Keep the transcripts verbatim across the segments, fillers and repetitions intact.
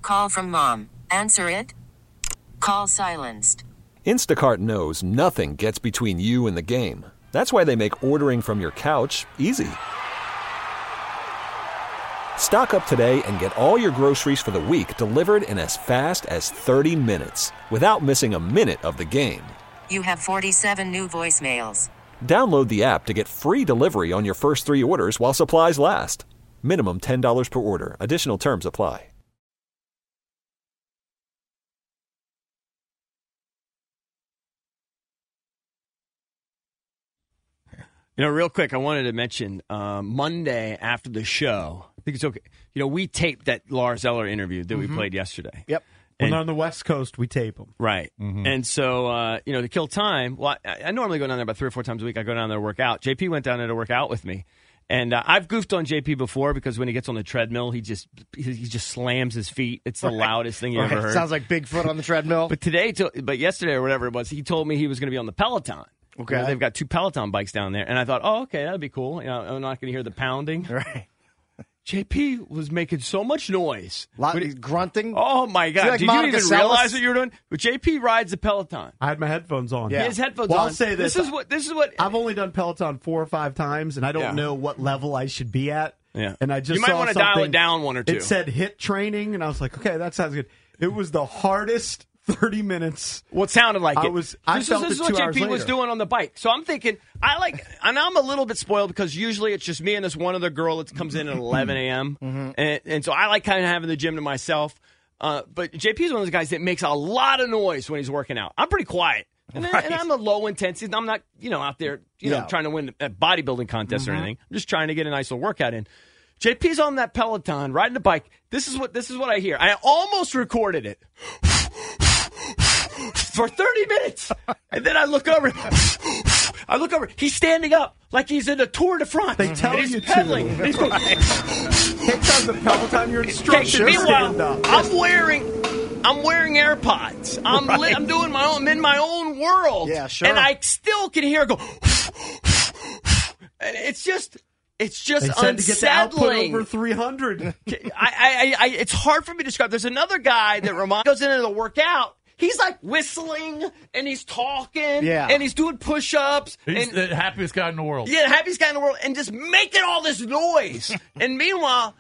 Call from mom. Answer it. Call silenced. Instacart knows nothing gets between you and the game. That's why they make ordering from your couch easy. Stock up today and get all your groceries for the week delivered in as fast as thirty minutes without missing a minute of the game. You have forty-seven new voicemails. Download the app to get free delivery on your first three orders while supplies last. Minimum ten dollars per order. Additional terms apply. You know, real quick, I wanted to mention um, Monday after the show. I think it's okay. You know, we taped that Lars Eller interview that mm-hmm. we played yesterday. Yep. And, when they're on the West Coast, we tape them. Right. Mm-hmm. And so, uh, you know, to kill time, well, I, I normally go down there about three or four times a week. I go down there to work out. J P went down there to work out with me. And uh, I've goofed on J P before because when he gets on the treadmill, he just he, he just slams his feet. It's the right. loudest thing you right. ever heard. Sounds like Bigfoot on the treadmill. But today, to, but yesterday or whatever it was, he told me he was going to be on the Peloton. Okay. You know, they've got two Peloton bikes down there. And I thought, oh, okay, that'd be cool. You know, I'm not going to hear the pounding. Right. J P was making so much noise. Lot he, grunting? Oh, my God. Like Did Monica you even Seles? realize what you were doing? But J P rides the Peloton. I had my headphones on. Yeah. He has headphones well, on. I'll say this. This is what, this is what. I've only done Peloton four or five times, and I don't yeah. know what level I should be at. Yeah. And I just You might want to dial it down one or two. It said HIIT training, and I was like, okay, that sounds good. It was the hardest thirty minutes. Well, it sounded like I it. Was, I this felt is, this it is two what hours J P was later. doing on the bike. So I'm thinking, I like, and I'm a little bit spoiled because usually it's just me and this one other girl that comes in at eleven a.m. Mm-hmm. and, and so I like kind of having the gym to myself. Uh, but J P is one of those guys that makes a lot of noise when he's working out. I'm pretty quiet. And, right. and I'm a low intensity. I'm not, you know, out there, you yeah. know, trying to win a bodybuilding contest mm-hmm. or anything. I'm just trying to get a nice little workout in. J P's on that Peloton riding the bike. This is what this is what I hear. I almost recorded it for thirty minutes, and then I look over. I look over. He's standing up like he's in a Tour de France. They tell and he's you pedaling. to. He's going, Takes out the Peloton. Your instructions. Meanwhile, I'm wearing. I'm wearing AirPods. I'm right. li- I'm doing my own. I'm in my own world. Yeah, sure. And I still can hear it go. And it's just. It's just they said unsettling. To get the output over three hundred. I, I, I, it's hard for me to describe. There's another guy that reminds goes into the workout. He's like whistling and he's talking. Yeah. And he's doing push-ups. He's and, the happiest guy in the world. Yeah, the happiest guy in the world, and just making all this noise. And meanwhile,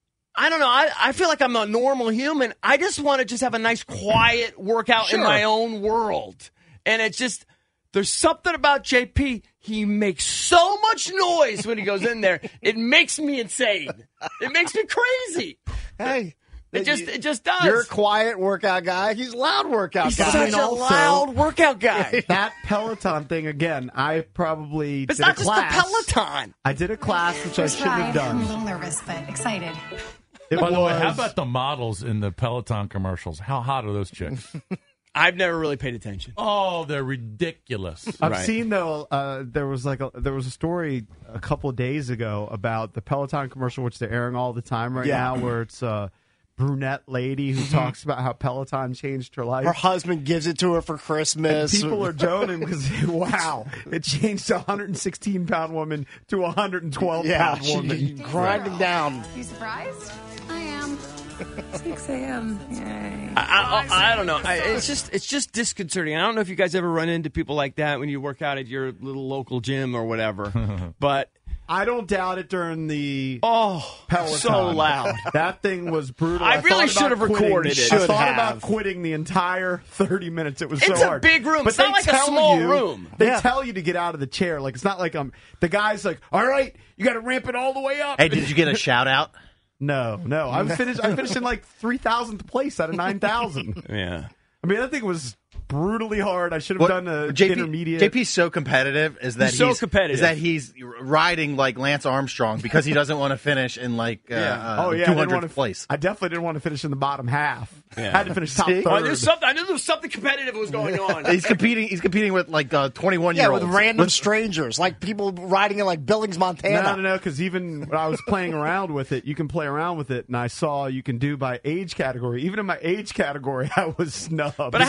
I don't know. I, I feel like I'm a normal human. I just want to just have a nice, quiet workout sure. in my own world. And it's just. There's something about J P. He makes so much noise when he goes in there. It makes me insane. It makes me crazy. Hey. It just it just does. You're a quiet workout guy. He's a loud workout He's guy. such I mean, a also, loud workout guy. That Peloton thing, again, I probably It's did not a just class. the Peloton. I did a class, which I shouldn't have done. I'm a little nervous, but excited. It By the way, was- how about the models in the Peloton commercials? How hot are those chicks? I've never really paid attention. Oh, they're ridiculous. I've Right. seen though. Uh, there was like a, there was a story a couple of days ago about the Peloton commercial, which they're airing all the time right Yeah. now, where it's a brunette lady who talks about how Peloton changed her life. Her husband gives it to her for Christmas. And people are joning because wow, it changed a one hundred sixteen pound woman to a one hundred twelve yeah, pound woman. she, grinding down. You surprised? I am. six a.m. Yay. I, I, I don't know. I, it's just it's just disconcerting. I don't know if you guys ever run into people like that when you work out at your little local gym or whatever. But I don't doubt it during the oh, Peloton. so loud. That thing was brutal. I I, really thought should about have quitting. recorded it. I Should thought have. about quitting the entire thirty minutes. It was It's so a hard. big room. But It's not they like a tell small you- room. They Yeah. tell you to get out of the chair. Like it's not like um the guy's like, all right, you got to ramp it all the way up. Hey, did you get a shout out? No, no. I was finished. I finished in like three thousandth place out of nine thousand. Yeah. I mean, that thing was brutally hard. I should have done a J P, intermediate. J P's so competitive is that He's so competitive. is that he's riding like Lance Armstrong because he doesn't want to finish in like uh, Yeah. uh, Oh yeah, I two didn't want hundredth to place. I definitely didn't want to finish in the bottom half. Yeah. I had to finish top See? third. Oh, there's something. I knew there was something competitive was going on. He's competing. He's competing with like uh, twenty-one Yeah, year with olds. random strangers, like people riding in like Billings, Montana. No, no, no, because even when I was playing around with it, you can play around with it, and I saw you can do by age category. Even in my age category, I was snubbed. But I have to say,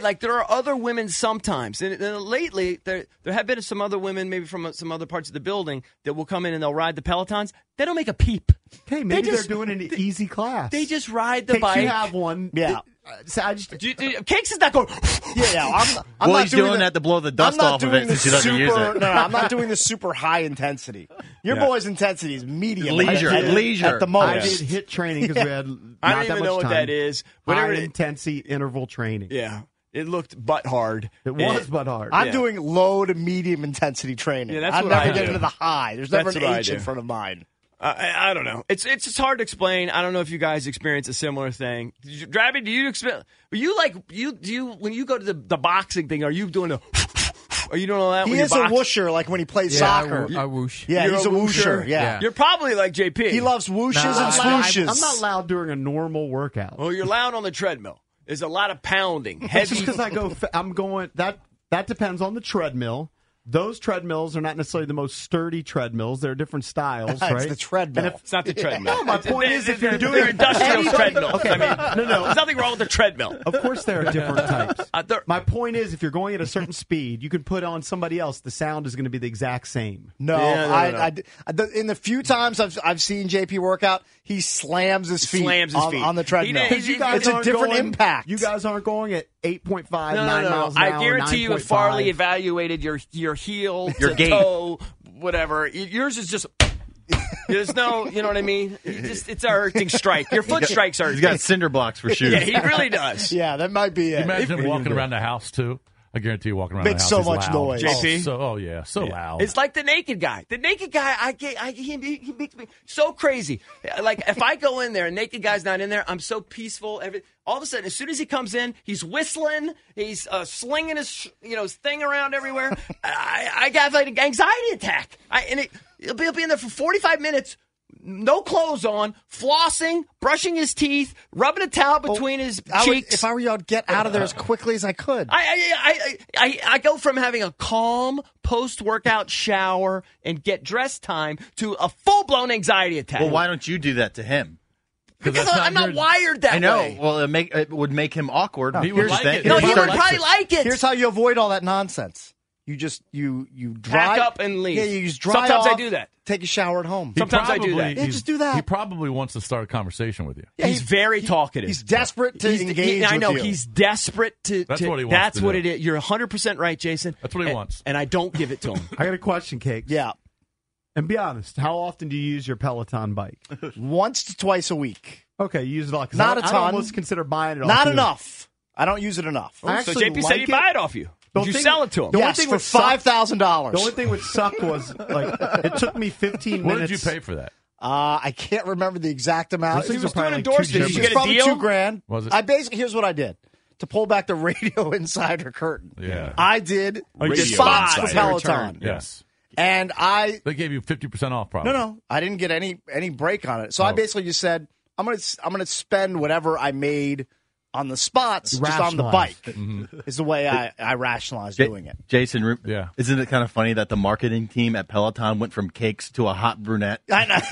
Like there are other women sometimes, and, and lately there there have been some other women, maybe from some other parts of the building, that will come in and they'll ride the Pelotons. They don't make a peep. Okay, maybe they just, they're doing an they, easy class. They just ride the Cakes, bike. You have one. Yeah. So I just, do, do, Cakes is not going. Yeah, yeah. I'm, I'm well, not he's doing, doing the, that to blow the dust I'm not off of doing it the since he doesn't super, use it. No, no, I'm not doing the super high intensity. Your Yeah. boy's intensity is medium. Leisure, at, leisure. At the I most. did hit training because we had not I don't that even much know what time. that is. High Whatever it- intensity interval training. Yeah, it looked butt hard. It was butt hard. I'm Yeah. doing low to medium intensity training. Yeah, that's I'm what never I getting do. to the high. There's never That's an what I H do. in front of mine. I, I don't know. It's it's just hard to explain. I don't know if you guys experience a similar thing. Did you, Drabby, do you experience? Are you like you? Do you when you go to the, the boxing thing? Are you doing a? Are you doing all that? He when is you a box? whoosher, like when he plays soccer. I whoosh. Yeah, You're he's a a whoosher. whoosher? Yeah. You're probably like J P. He loves whooshes No, and I'm not- swooshes. I'm not loud during a normal workout. Well, you're loud on the treadmill. There's a lot of pounding. That's Heavy. just because I go. fa- I'm going. That that depends on the treadmill. Those treadmills are not necessarily the most sturdy treadmills. They're different styles, It's right? the treadmill. And if- It's not the treadmill. No, my point is, if you're doing they're industrial any- treadmills. Okay. I mean, No, no. There's nothing wrong with the treadmill. Of course, there are different types. Uh, they're- My point is, if you're going at a certain speed, you can put on somebody else. The sound is going to be the exact same. No, Yeah, no, no, I, no. I, I- the- in the few times I've I've seen J P work out, he slams his feet, slams his on, feet. on the treadmill. He- Because you guys it's a aren't different going- impact. You guys aren't going at eight point five, No, no, nine no, no. miles an hour. I guarantee you, if nine point Farley five. evaluated your your heel, Your to gait. toe, whatever, y- yours is just. There's no, you know what I mean? You just it's a hurting strike. Your foot strikes are. He's got cinder blocks for shoes. Yeah, he really does. Yeah, that might be You it. imagine him If- walking around the house too. I guarantee you, walking around Makes the house, so he's much loud. noise. J P? Oh, so, oh yeah, so loud. It's like the naked guy. The naked guy, I get, I, he, he makes me so crazy. Like if I go in there and naked guy's not in there, I'm so peaceful. Every all of a sudden, as soon as he comes in, he's whistling, he's uh, slinging his, you know, his thing around everywhere. I, I got like an anxiety attack. I, and it, he'll be, he'll be in there for forty-five minutes. No clothes on, flossing, brushing his teeth, rubbing a towel between his I would, cheeks. if I were you, I'd get out of there as quickly as I could. I, I, I, I, I go from having a calm post-workout shower and get dressed time to a full-blown anxiety attack. Well, why don't you do that to him? Because that's I'm not not your- wired that I know. way. Well, it make it would make him awkward. He would Here's like the thing. it. No, If he would starts- probably like it. Here's how you avoid all that nonsense. You just you you dry Pack up and leave. Yeah, you just dry Sometimes I off, do that. Take a shower at home. He Sometimes I do probably- that. Yeah, he's- just do that. He probably wants to start a conversation with you. Yeah, he's he- very talkative. He's desperate to He's- engage he- I know with you. he's desperate to. That's to- what he wants That's to what do. it is. You're one hundred percent right, Jason. That's what he And- wants. and I don't give it to him. I got a question, Cakes. Yeah, And be honest, how often do you use your Peloton bike? once to twice a week. Okay, you use it a lot. 'cause Not I, a I'd ton. almost consider buying it off Not you. enough. I don't use it enough. I so actually J P said like he'd it. buy it off you. The Did you thing- sell it to him? the only Yes, thing for which sucked- five thousand dollars. The only thing which sucked was like it took me fifteen What minutes. did you pay for that? Uh, I can't remember the exact amount. Those He things was are probably doing like two endorsements. Did you G's. get a probably deal? two grand. Was it? I basically here's what I did to pull back the radio insider curtain. Yeah. I did Oh, you did spots for insider Peloton, return. Yes. and I They gave you fifty percent off, probably. no no I didn't get any any break on it. So I Oh. basically just said I'm gonna I'm gonna spend whatever I made on the spots just on the bike. Rationalized. Is the way I I rationalized J- doing it. Jason, re- Yeah. isn't it kind of funny that the marketing team at Peloton went from cakes to a hot brunette? I know.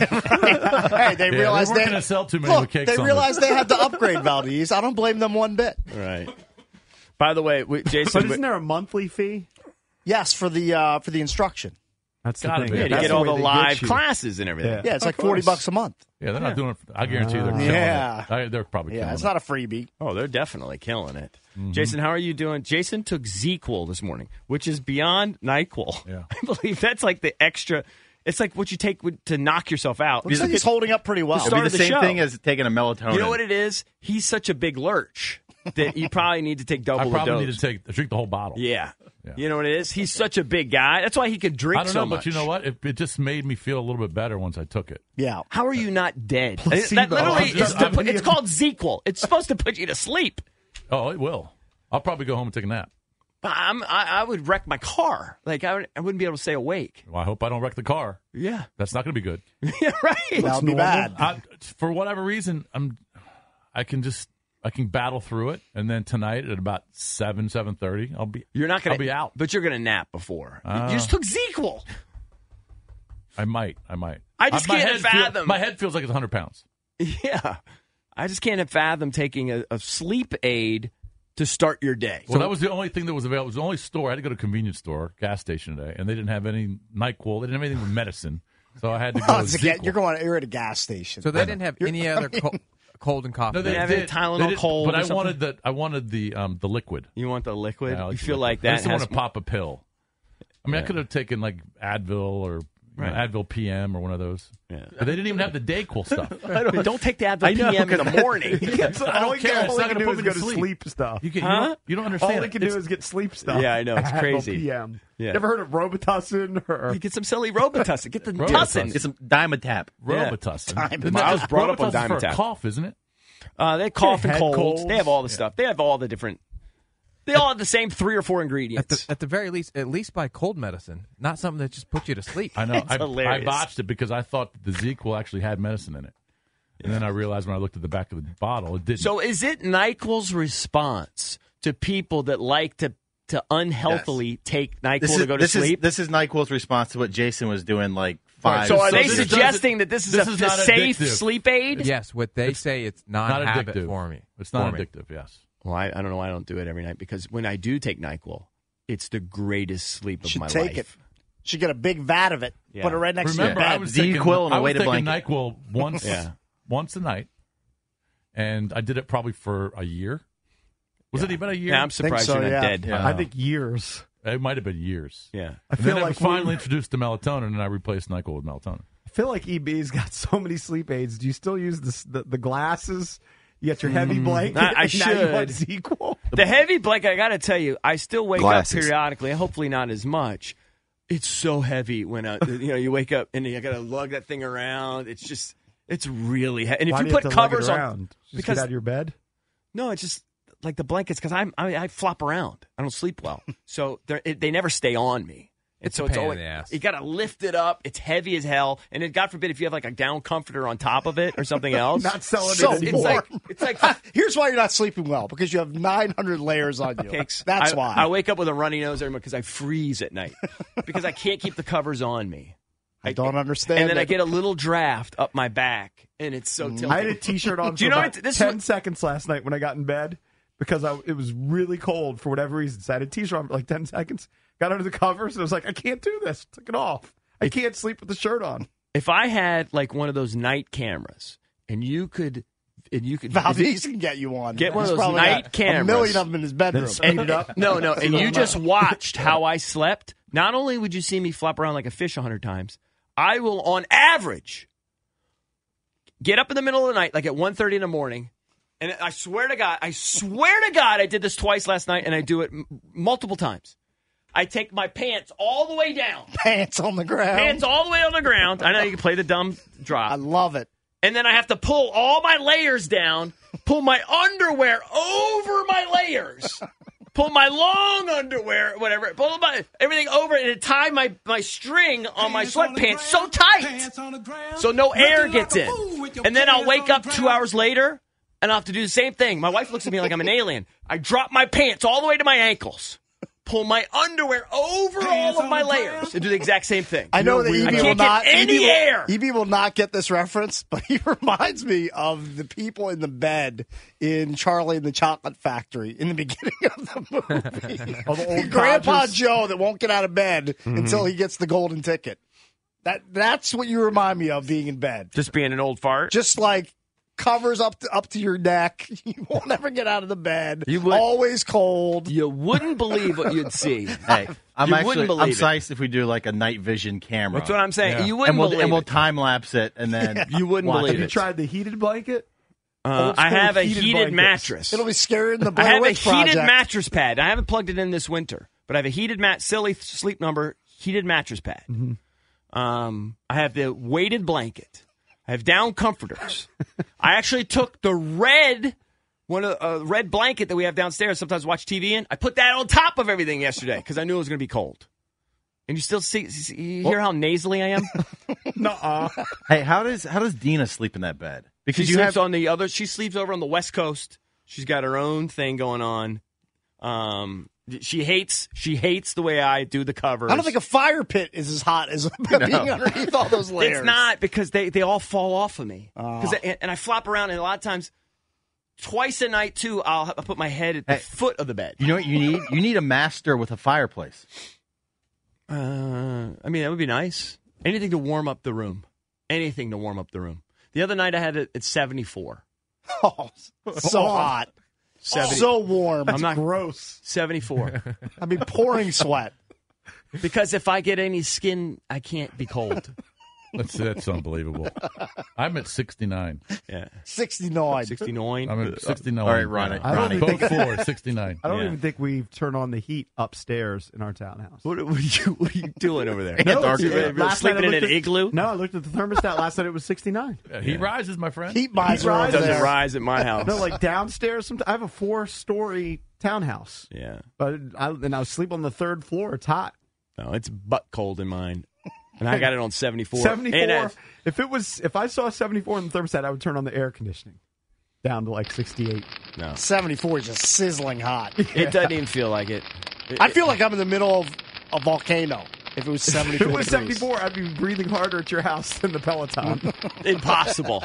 Hey, they they realized weren't they gonna sell too many look, with cakes They on realized they had to upgrade Valdez. I don't blame them one bit. Right. By the way, we, Jason. But we- isn't there a monthly fee? Yes, for the uh, for the instruction. That's the Gotta thing. be. yeah, to That's get the all way the they live get you. classes and everything. Yeah. Yeah, it's Of like forty course. bucks a month. Yeah, they're not doing it. I guarantee you they're killing Yeah. it. I, they're probably killing Yeah, it's it. not a freebie. Oh, they're definitely killing it. Mm-hmm. Jason, how are you doing? Jason took ZzzQuil this morning, which is beyond NyQuil. Yeah. I believe that's like the extra. It's like what you take with- to knock yourself out. Looks like he's holding up pretty well. The It'd start be of the the same show. thing as taking a melatonin. You know what it is? He's such a big lurch that you probably need to take double I the probably dose. need to take drink the whole bottle. Yeah. Yeah. You know what it is? He's such a big guy. That's why he could drink I don't so know, much. but you know what? It, it just made me feel a little bit better once I took it. Yeah. How are you not dead? Placebo. That literally I'm just- is to I'm- put, it's called ZzzQuil. It's supposed to put you to sleep. Oh, it will. I'll probably go home and take a nap. But I'm, I, I would wreck my car. Like I, would, I wouldn't be able to stay awake. Well, I hope I don't wreck the car. Yeah. That's not going to be good. Yeah, right. That would be bad. I, for whatever reason, I'm. I can just. I can battle through it, and then tonight at about seven, seven thirty, I'll be. You're not going I'll be out. But you're going to nap before. Uh. you just took ZzzQuil. I might. I might. I just my can't head feel- fathom. my head feels like it's one hundred pounds. Yeah. I just can't fathom taking a, a sleep aid to start your day. Well, that was the only thing that was available. It was the only store. I had to go to a convenience store, gas station today, and they didn't have any NyQuil. They didn't have anything with medicine. So I had to go Oh, to it's a ZzzQuil. ga- you're going. You're at a gas station. So they didn't have any other co- cold and cough. No, they have did. any Tylenol They did, cold But or I something? wanted the I wanted the um the liquid. You want the liquid? Yeah, I you the feel liquid. like I that just didn't has want to pop a pill. I mean, I could have taken like Advil or you know, Right. Advil P M or one of those. Yeah. But they didn't even have the Dayquil stuff. I don't, don't take the Advil I know, P M in the 'cause- morning. So I don't all he care. Can, It's all not he can gonna do put is me go to to sleep. sleep stuff. You, can, Huh? you, don't, you don't understand. All he can It's- do is get sleep stuff. Yeah, I know. It's Advil crazy. P M. Yeah. Never heard of Robitussin or You get some silly Robitussin. Get the Robitussin. Tussin. Get some Dimetap. Robitussin. Dimetap. Isn't that I was just- brought up on Robitussin's for a Dimetap. cough, isn't it? Uh, they cough and Head colds. colds. They have all the stuff. They have all the different. They all have the same three or four At ingredients. the, at the very least, at least buy cold medicine, not something that just puts you to sleep. I know. It's I, I hilarious. botched it because I thought that the ZzzQuil actually had medicine in it. And then I realized when I looked at the back of the bottle, it didn't. So is it NyQuil's response to people that like to to unhealthily take NyQuil This is to go to this sleep? is this is NyQuil's response to what Jason was doing like five. so are So they this suggesting doesn't- that this is this a, is a not safe addictive. sleep aid? Yes, what they say it's not non-habit addictive. for me. It's not for me. addictive, yes. Well, I, I don't know why I don't do it every night because when I do take NyQuil, it's the greatest sleep of Should my take life. it. Should get a big vat of it. Yeah. Put it right next Remember, to your I bed. was Z-Quil taking, and a I was weighted taking blanket. NyQuil once, Yeah. once a night, and I did it probably for a year. Was it even a year? Yeah, I'm surprised so, you're not yeah. dead. Yeah. I think years. It might have been years. Yeah. I And feel then I like was finally we- introduced to melatonin, and I replaced NyQuil with melatonin. I feel like E B's got so many sleep aids. Do you still use the the, the glasses? You got your heavy blanket. I- I and now you want should. ZzzQuil? The heavy blanket, I got to tell you, I still wake Glasses. up periodically, hopefully not as much. It's so heavy when uh, you know you wake up and you got to lug that thing around. It's just it's really heavy. And if Why you do you put have to lug it covers on around? Just because get out of your bed. no, it's just like the blankets because I'm I, I flop around. I don't sleep well, so they're- it, they never stay on me. It's so a it's pain in always, the ass. You got to lift it up. It's heavy as hell, and it, God forbid if you have like a down comforter on top of it or something else. Not selling So it it's anymore. like it's like Here's why you're not sleeping well because you have nine hundred layers on you. cakes. That's I, why. I wake up with a runny nose every morning because I freeze at night because I can't keep the covers on me. I don't understand. And then I it. get a little draft up my back, and it's so tilted. I had a T-shirt on Do you for know about what- this is ten what- seconds last night when I got in bed because I, it was really cold for whatever reason. So I had a T-shirt on for like ten seconds. Got under the covers and I was like, I can't do this. Took it off. I can't sleep with the shirt on. If I had like one of those night cameras, and you could, and you could Valdez can get you one. Get one of He's those probably night got cameras. A million of them in his bedroom. Speed it up. No, no, and you just watched how I slept. Not only would you see me flop around like a fish a hundred times, I will, on average, get up in the middle of the night, like at one thirty in the morning, and I swear to God, I swear to God, I did this twice last night, and I do it m- multiple times. I take my pants all the way down, Pants on the ground. pants all the way on the ground. I know you can play the dumb I drop, love it. and then I have to pull all my layers down, pull my underwear over my layers. Pull my long underwear, whatever. Pull my everything over and tie my, my string on my sweatpants so tight, so no air gets in. And then I'll wake up two hours later, and I'll have to do the same thing. My wife looks at me like I'm an alien. I drop my pants all the way to my ankles, pull my underwear over all of my layers, and do the exact same thing. I know that I E B will can't not. get any E B will, air. E B will not get this reference, but he reminds me of the people in the bed in Charlie and the Chocolate Factory in the beginning of the movie. Oh, the old Grandpa codgers. Joe that won't get out of bed Mm-hmm. until he gets the golden ticket. That that's what you remind me of being in bed. Just being an old fart. Just like covers up to, up to your neck. You won't ever get out of the bed. You would- Always cold. You wouldn't believe what you'd see. Hey, I'm You actually wouldn't I'm believe it. psyched if we do like a night vision camera. That's what I'm saying. Yeah. You wouldn't and we'll believe and we'll it. time lapse it and then You wouldn't watch believe Have you it. tried the heated blanket? Uh, Old I school have a heated heated blankets. mattress. It'll be scarier than the I Blair have a Witch heated Project. mattress pad. I haven't plugged it in this winter, but I have a heated mat, silly sleep number, heated mattress pad. Mm-hmm. Um, I have the weighted blanket. I have down comforters. I actually took the red one of a uh, red blanket that we have downstairs. Sometimes watch T V in. I put that on top of everything yesterday because I knew it was going to be cold. And you still see, see you hear how nasally I am? Nuh-uh. Hey, how does how does Dina sleep in that bed? Because She you sleeps have on the other. She sleeps over on the West Coast. She's got her own thing going on. Um, she hates. She hates the way I do the covers. I don't think a fire pit is as hot as being underneath all those layers. It's not because they, they all fall off of me. Oh. 'Cause I- and, and I flop around, and a lot of times, twice a night too. I'll, I'll put my head at the Hey. foot of the bed. You know what you need? You need a master with a fireplace. Uh, I mean, that would be nice. Anything to warm up the room. Anything to warm up the room. The other night I had it at seventy-four. Oh, so hot. seventy So warm. I'm not Gross. seventy-four. I mean, pouring sweat. Because if I get any skin, I can't be cold. That's that's unbelievable. I'm at sixty-nine. Yeah. sixty-nine. sixty-nine. I'm at sixty-nine. All right, Ronnie. I don't Ronnie. even Both think, floors, sixty-nine. I don't Yeah. even think we've turned on the heat upstairs in our townhouse. What, what, are you, what are you doing over there? No, Dark, it's- you're last night sleeping I in an looked at- igloo? No, I looked at the thermostat last night. It was sixty-nine. Yeah, He rises, my friend. Heat miser He over rises. Doesn't there. rise at my house. No, like downstairs. Some, I have a four-story townhouse, Yeah. but I, and I was sleeping on the third floor. It's hot. No, it's butt cold in mine. And I got it on seventy-four. seventy-four. And I- If it was, if I saw seventy-four in the thermostat, I would turn on the air conditioning down to like sixty-eight. no. seventy-four is just sizzling hot. It doesn't even feel like it. It- I feel like I'm in the middle of a volcano. If it was If seventy-four it was degrees. seventy-four, I'd be breathing harder at your house than the Peloton. Impossible.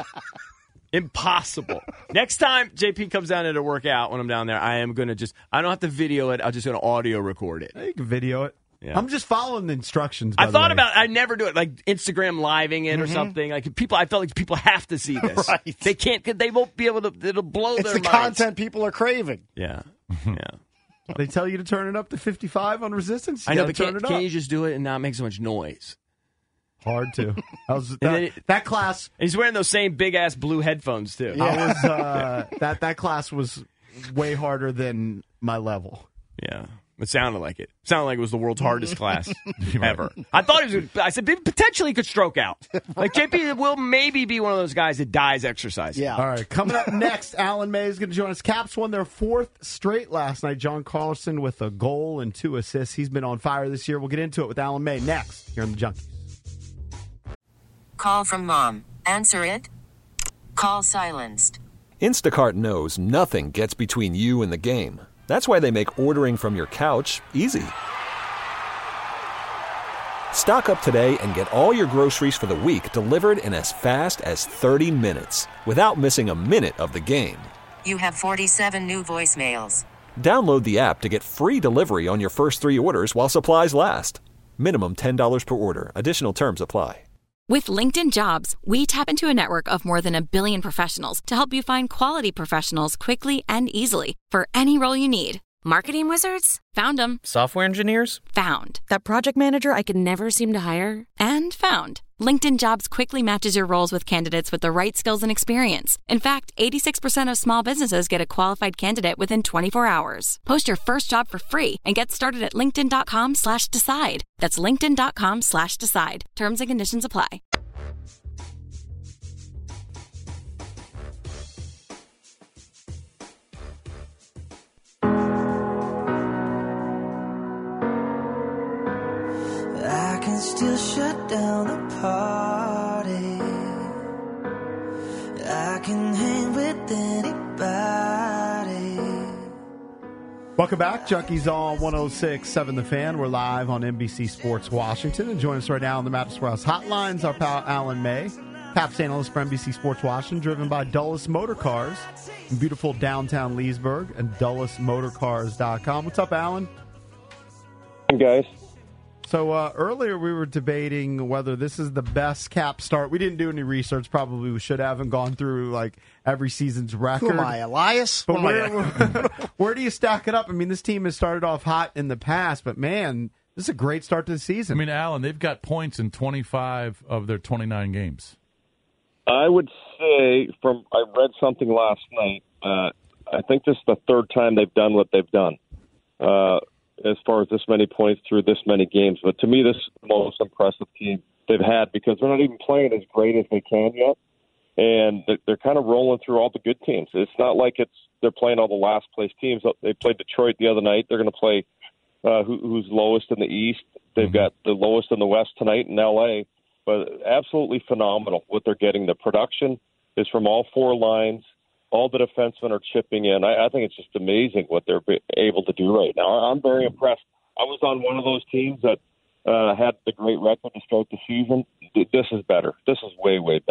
Impossible. Next time J P comes down there to work out when I'm down there, I am going to just, I don't have to video it. I'm just going to audio record it. You can video it. Yeah. I'm just following the instructions. By I the thought way. about I never do it, like Instagram living it or something. Like people, I felt like people have to see this. Right. They can't, they won't be able to, it'll blow It's their the minds. content people are craving. Yeah. Yeah. They tell you to turn it up to fifty-five on resistance. You I know, gotta but turn can't, it up. can't you just do it and not make so much noise? Hard to. I was that, then it- that class. And he's wearing those same big ass blue headphones too. I was uh, that that class was way harder than my level. Yeah. It sounded like it. Sounded like it was the world's hardest class ever. I thought he was. Gonna, I said potentially he could stroke out. Like J P will maybe be one of those guys that dies exercising. Yeah. All right, coming up next, Alan May is going to join us. Caps won their fourth straight last night. John Carlson with a goal and two assists. He's been on fire this year. We'll get into it with Alan May next here on the Junkies. Call from mom. Answer it. Call silenced. Instacart knows nothing gets between you and the game. That's why they make ordering from your couch easy. Stock up today and get all your groceries for the week delivered in as fast as thirty minutes without missing a minute of the game. You have forty-seven new voicemails. Download the app to get free delivery on your first three orders while supplies last. Minimum ten dollars per order. Additional terms apply. With LinkedIn Jobs, we tap into a network of more than a billion professionals to help you find quality professionals quickly and easily for any role you need. Marketing wizards? Found them. Software engineers? Found. That project manager I could never seem to hire? And found. LinkedIn Jobs quickly matches your roles with candidates with the right skills and experience. In fact, eighty-six percent of small businesses get a qualified candidate within twenty-four hours. Post your first job for free and get started at linkedin.com slash decide. That's linkedin.com slash decide. Terms and conditions apply. I can still shut down the party. I can hang with anybody. Welcome back. Junkies on one oh six point seven The Fan. We're live on N B C Sports Washington. And join us right now on the Mattress Warehouse Hotlines, our pal Alan May, Caps analyst for N B C Sports Washington, driven by Dulles Motor Cars in beautiful downtown Leesburg and dulles motor cars dot com. What's up, Alan? Hey, guys. So uh, earlier we were debating whether this is the best Cap start. We didn't do any research. Probably we should have and gone through like every season's record. Who am I, Elias? But What am where, where do you stack it up? I mean, this team has started off hot in the past, but man, this is a great start to the season. I mean, Alan, they've got points in twenty-five of their twenty-nine games. I would say from I read something last night. Uh, I think this is the third time they've done what they've done, uh, as far as this many points through this many games. But to me, this is the most impressive team they've had because they're not even playing as great as they can yet, and they're, they're kind of rolling through all the good teams. It's not like it's they're playing all the last place teams. They played Detroit the other night. They're going to play uh, who, who's lowest in the East. They've mm-hmm. got the lowest in the West tonight in L A. But absolutely phenomenal what they're getting. The production is from all four lines. All the defensemen are chipping in. I, I think it's just amazing what they're able to do right now. I'm very impressed. I was on one of those teams that uh, had the great record to start the season. This is better. This is way, way better.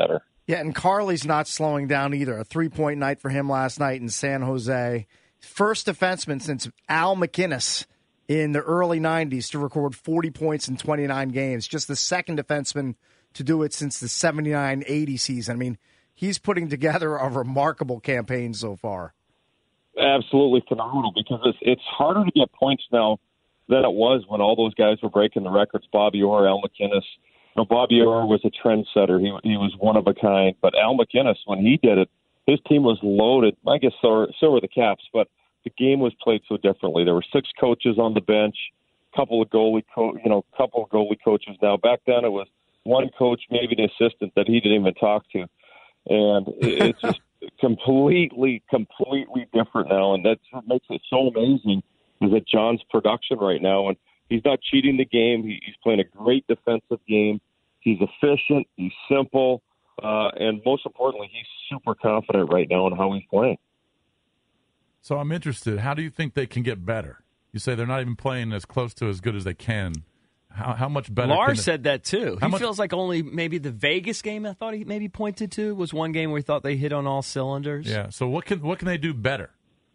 Yeah, and Carly's not slowing down either. A three-point night for him last night in San Jose. First defenseman since Al McInnes in the early nineties to record forty points in twenty-nine games. Just the second defenseman to do it since the seventy-nine eighty season. I mean, he's putting together a remarkable campaign so far. Absolutely phenomenal, because it's, it's harder to get points now than it was when all those guys were breaking the records. Bobby Orr, Al McInnes. You know, Bobby Orr was a trendsetter. He he was one of a kind. But Al McInnes, when he did it, his team was loaded. I guess so, so were the Caps, but the game was played so differently. There were six coaches on the bench, couple of goalie, co- you know, couple of goalie coaches. Now back then it was one coach, maybe an assistant that he didn't even talk to, and it, it's just completely, completely different now. And that's what makes it so amazing is that John's production right now, and he's not cheating the game. He, he's playing a great defensive game. He's efficient. He's simple, uh, and most importantly, he's super confident right now in how he's playing. So I'm interested. How do you think they can get better? You say they're not even playing as close to as good as they can. How, how much better? Lars can they, said that too. He much, feels like only maybe the Vegas game I thought he maybe pointed to was one game where he thought they hit on all cylinders. Yeah. So what can what can they do better?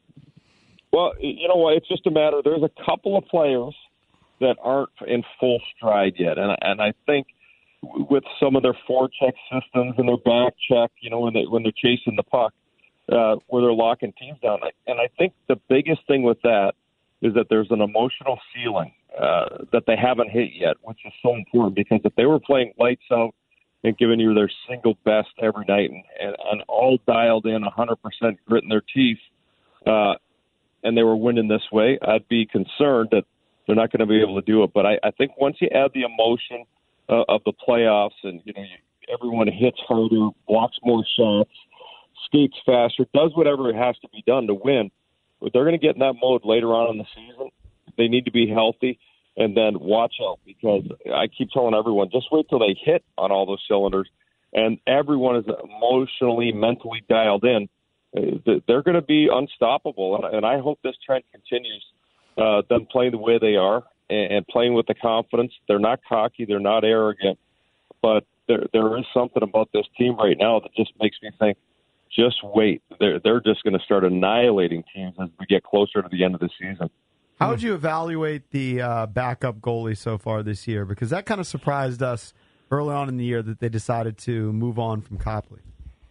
Well, you know what? It's just a matter. There's a couple of players that aren't in full stride yet, and and I think with some of their forecheck systems and their back check, you know, when they when they're chasing the puck. Uh, where they're locking teams down. And I think the biggest thing with that is that there's an emotional ceiling uh, that they haven't hit yet, which is so important, because if they were playing lights out and giving you their single best every night and, and, and all dialed in one hundred percent grit in their teeth, uh, and they were winning this way, I'd be concerned that they're not going to be able to do it. But I, I think once you add the emotion uh, of the playoffs and, you know, you, everyone hits harder, blocks more shots, skates faster, does whatever it has to be done to win. But they're going to get in that mode later on in the season. They need to be healthy, and then watch out, because I keep telling everyone, just wait till they hit on all those cylinders, and everyone is emotionally, mentally dialed in. They're going to be unstoppable, and I hope this trend continues, uh, them playing the way they are and playing with the confidence. They're not cocky. They're not arrogant. But there, there is something about this team right now that just makes me think, just wait. They're, they're just going to start annihilating teams as we get closer to the end of the season. How would you evaluate the uh, backup goalie so far this year? Because that kind of surprised us early on in the year that they decided to move on from Copley.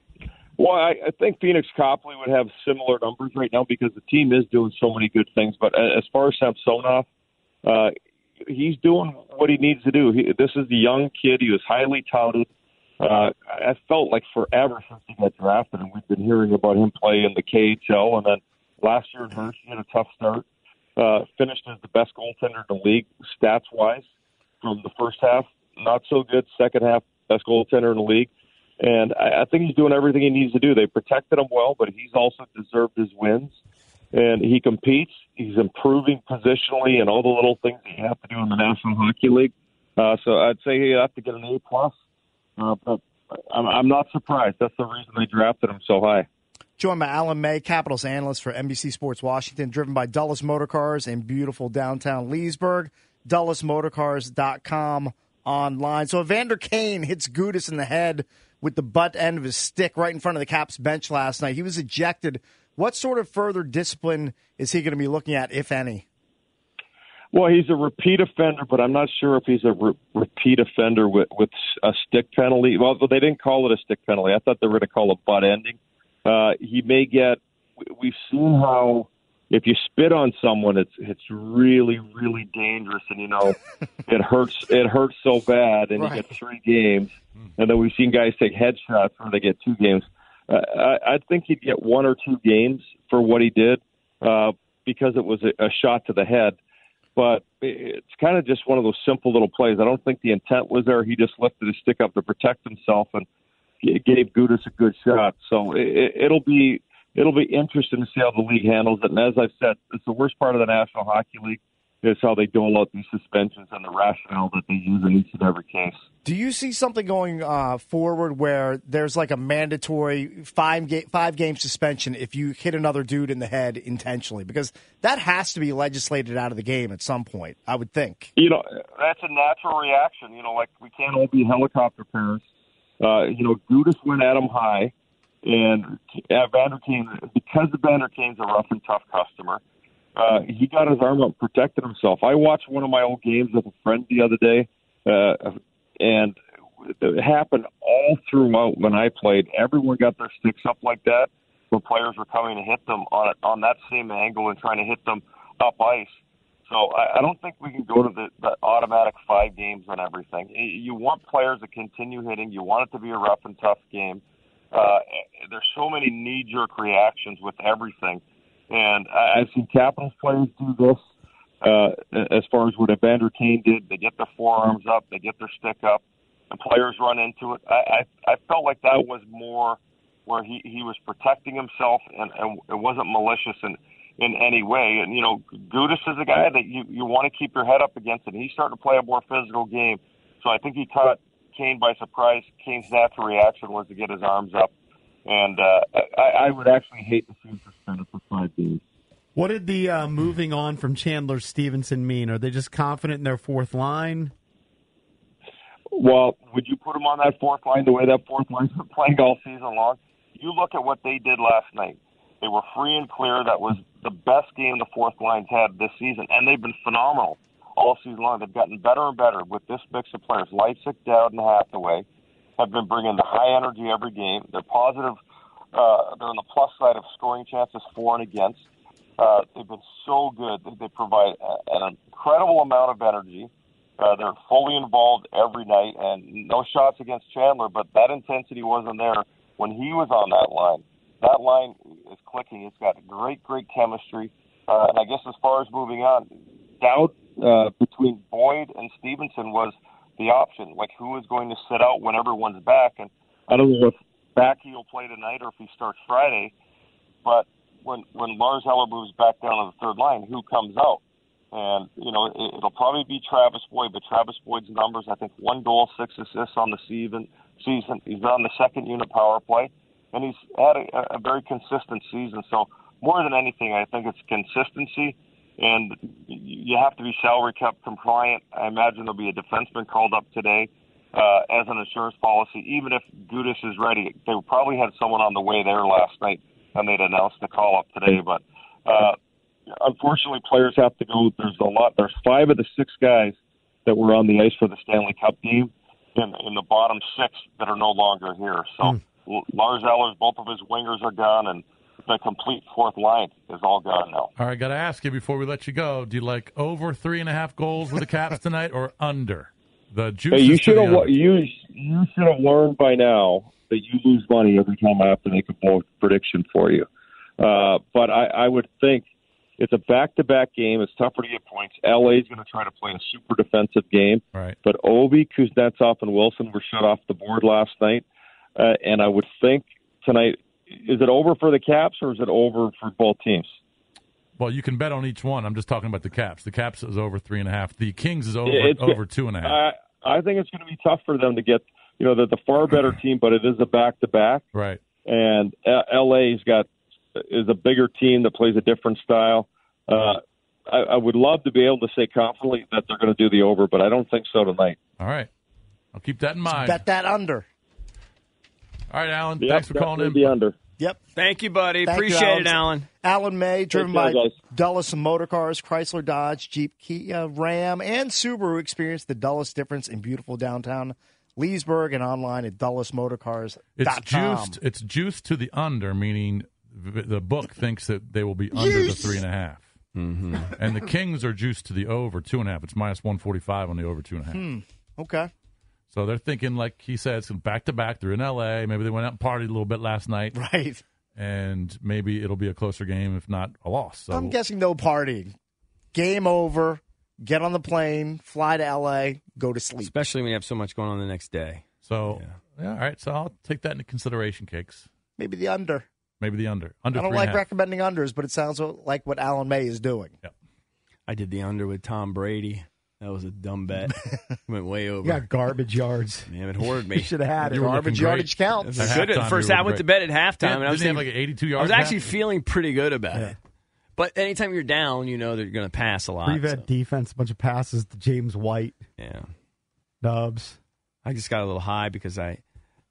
Well, I, I think Phoenix Copley would have similar numbers right now because the team is doing so many good things. But as far as Samsonov, uh, he's doing what he needs to do. He, this is the young kid. He was highly touted. Uh, I felt like forever since he got drafted, and we've been hearing about him play in the K H L. And then last year in Hershey, he had a tough start. Uh, finished as the best goaltender in the league, stats-wise, from the first half. Not so good. Second half, best goaltender in the league. And I, I think he's doing everything he needs to do. They protected him well, but he's also deserved his wins. And he competes. He's improving positionally and all the little things that you have to do in the National Hockey League. Uh, so I'd say you have to get an A plus. Uh, but I'm, I'm not surprised. That's the reason they drafted him so high. Joined by Alan May, Capitals analyst for N B C Sports Washington, driven by Dulles Motor Cars in beautiful downtown Leesburg. Dulles Motor Cars dot com online. So Evander Kane hits Gudas in the head with the butt end of his stick right in front of the Caps bench last night. He was ejected. What sort of further discipline is he going to be looking at, if any? Well, he's a repeat offender, but I'm not sure if he's a re- repeat offender with, with a stick penalty. Well, they didn't call it a stick penalty. I thought they were going to call it butt ending. Uh, he may get – we've seen how if you spit on someone, it's it's really, really dangerous. And, you know, it hurts It hurts so bad, and right. You get three games. And then we've seen guys take headshots where they get two games. Uh, I, I think he'd get one or two games for what he did uh, because it was a, a shot to the head. But it's kind of just one of those simple little plays. I don't think the intent was there. He just lifted his stick up to protect himself and gave Gudas a good shot. So it, it'll be it'll be interesting to see how the league handles it. And as I've said, it's the worst part of the National Hockey League is how they dole out these suspensions and the rationale that they use in each and every case. Do you see something going uh, forward where there's like a mandatory five ga- five game suspension if you hit another dude in the head intentionally? Because that has to be legislated out of the game at some point, I would think. You know, that's a natural reaction. You know, like we can't all be helicopter parents Uh, you know, Gudis went at him high, and Evander Kane, because Evander Kane's a rough and tough customer, uh, he got his arm up, protected himself. I watched one of my old games with a friend the other day, uh, and it happened all throughout when I played. Everyone got their sticks up like that when players were coming to hit them on on that same angle and trying to hit them up ice. So I, I don't think we can go to the, the automatic five games on everything. You want players to continue hitting. You want it to be a rough and tough game. Uh, there's so many knee-jerk reactions with everything. And I, I've seen Capitals players do this uh, as far as what Evander Kane did. They get their forearms up. They get their stick up. And players run into it. I, I, I felt like that was more where he, he was protecting himself, and, and it wasn't malicious in, in any way. And, you know, Gudis is a guy that you, you want to keep your head up against, and he's starting to play a more physical game. So I think he caught Kane by surprise. Kane's natural reaction was to get his arms up. And uh, I, I would actually hate to see him suspended for five games. What did the uh, moving on from Chandler Stevenson mean? Are they just confident in their fourth line? Well, would you put them on that fourth line the way that fourth line's been playing all season long? You look at what they did last night. They were free and clear. That was the best game the fourth line's had this season, and they've been phenomenal all season long. They've gotten better and better with this mix of players. Leipzig, Dowd, and Hathaway have been bringing the high energy every game. They're positive. Uh, they're on the plus side of scoring chances for and against. Uh, they've been so good. They provide a, an incredible amount of energy. Uh, they're fully involved every night, and no shots against Chandler, but that intensity wasn't there when he was on that line. That line is clicking. It's got great, great chemistry. Uh, and I guess as far as moving on, doubt uh, between Boyd and Stevenson was the option, like who is going to sit out when everyone's back. And I don't know if Backey will play tonight or if he starts Friday, but when when Lars Eller moves back down to the third line, who comes out? And, you know, it, it'll probably be Travis Boyd, but Travis Boyd's numbers, I think one goal, six assists on the season. season. He's on the second unit power play, and he's had a, a very consistent season. So more than anything, I think it's consistency, and you have to be salary cap compliant. I imagine there'll be a defenseman called up today uh, as an insurance policy. Even if Gudis is ready, they probably had someone on the way there last night, and they'd announced the call up today. But uh, unfortunately, players have to go. There's a lot. There's five of the six guys that were on the ice for the Stanley Cup game in, in the bottom six that are no longer here. So mm. Lars Eller's, both of his wingers are gone, and the complete fourth line is all gone now. All right, got to ask you before we let you go, do you like over three and a half goals with the Caps tonight or under? The juice hey, you is should to have the under. you, you should have learned by now that you lose money every time I have to make a bold prediction for you. Uh, but I, I would think it's a back-to-back game. It's tougher to get points. L A is going to try to play a super defensive game. Right. But Ovi, Kuznetsov, and Wilson were shut off the board last night. Uh, and I would think tonight, is it over for the Caps or is it over for both teams? Well, you can bet on each one. I'm just talking about the Caps. The Caps is over three and a half. The Kings is over it's, over two and a half. I, I think it's going to be tough for them to get, you know, they're the far better team, but it is a back-to-back. Right. And L A's got is a bigger team that plays a different style. Uh, I, I would love to be able to say confidently that they're going to do the over, but I don't think so tonight. All right. I'll keep that in mind. Bet that under. All right, Alan. Yep, thanks for calling in. The under. Yep. Thank you, buddy. Thank Appreciate you, it, Alan. Alan May, driven care, by guys. Dulles Motor Cars, Chrysler, Dodge, Jeep, Kia, Ram, and Subaru. Experience the Dulles difference in beautiful downtown Leesburg and online at Dulles Motor Cars dot com. It's juiced. It's juiced to the under, meaning the book thinks that they will be under Yes. the three and a half. Mm-hmm. And the Kings are juiced to the over two and a half. It's minus one forty five on the over two and a half. Hmm. Okay. So they're thinking, like he said, it's back to back. They're in L A. Maybe they went out and partied a little bit last night. Right. And maybe it'll be a closer game, if not a loss. So I'm guessing no partying. Game over. Get on the plane. Fly to L A. Go to sleep. Especially when you have so much going on the next day. So, yeah. yeah, all right. So I'll take that into consideration, Cakes. Maybe the under. Maybe the under. Under I don't three like and a half. recommending unders, but it sounds like what Alan May is doing. Yep. I did the under with Tom Brady. That was a dumb bet. Went way over. You got garbage yards. Damn, it horrored me. You should have had it. You were Garbage looking great. yardage counts. At Good. halftime, First you were I went to great. bed at halftime, Yeah, and I was didn't he have thinking, like eighty-two I yards. was actually at half? feeling pretty good about Yeah. it. But anytime you're down, you know that you're going to pass a lot. Prevent so, defense, a bunch of passes to James White, yeah. Dubs. I just got a little high because I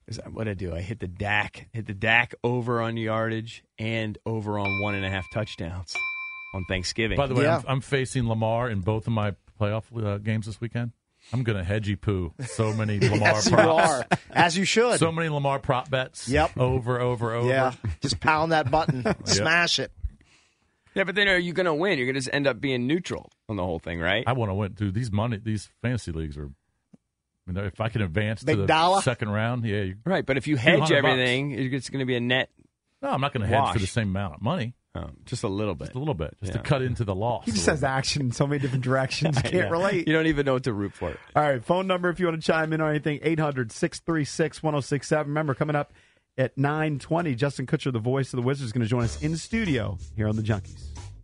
Is that what I do? I hit the D A C, hit the D A C over on yardage and over on one and a half touchdowns on Thanksgiving. By the way, Yeah. I'm, I'm facing Lamar in both of my playoff uh, games this weekend. I'm going to hedgy poo so many Lamar Yes, props. you are. As you should. So many Lamar prop bets. Yep. Over, over, over. Yeah. Just pound that button. Smash it. Yeah, but then are you going to win? You're going to just end up being neutral on the whole thing, right? I want to win, dude. These money, these fantasy leagues are. I mean, if I can advance Big to the dollar. second round, yeah. You, Right, but if you hedge two hundred bucks. everything, it's going to be a net. No, I'm not going to hedge Wash. for the same amount of money. Oh, just a little bit. Just a little bit, just Yeah. to cut into the loss. He just a has little bit. action in so many different directions. You I can't know. relate. You don't even know what to root for. All right, phone number if you want to chime in on anything, eight hundred, six three six, one oh six seven. Remember, coming up at nine twenty, Justin Kutcher, the voice of the Wizards, is going to join us in studio here on The Junkies.